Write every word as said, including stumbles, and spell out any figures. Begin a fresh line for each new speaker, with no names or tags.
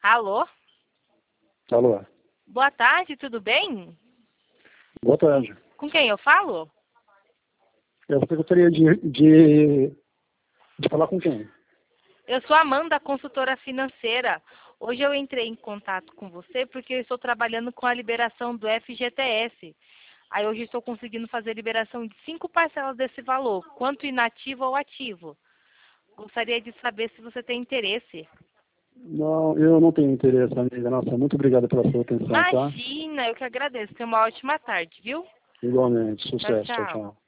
Alô?
Alô?
Boa tarde, tudo bem?
Boa tarde.
Com quem eu falo?
Eu gostaria de, de, de falar com quem?
Eu sou a Amanda, consultora financeira. Hoje eu entrei em contato com você porque eu estou trabalhando com a liberação do F G T S. Aí hoje estou conseguindo fazer liberação de cinco parcelas desse valor, quanto inativo ou ativo. Gostaria de saber se você tem interesse.
Não, eu não tenho interesse, amiga. Nossa, muito obrigado pela sua atenção, tá?
Imagina, eu que agradeço. Tenha uma ótima tarde, viu?
Igualmente.
Tchau,
Sucesso. Tchau,
tchau.
tchau.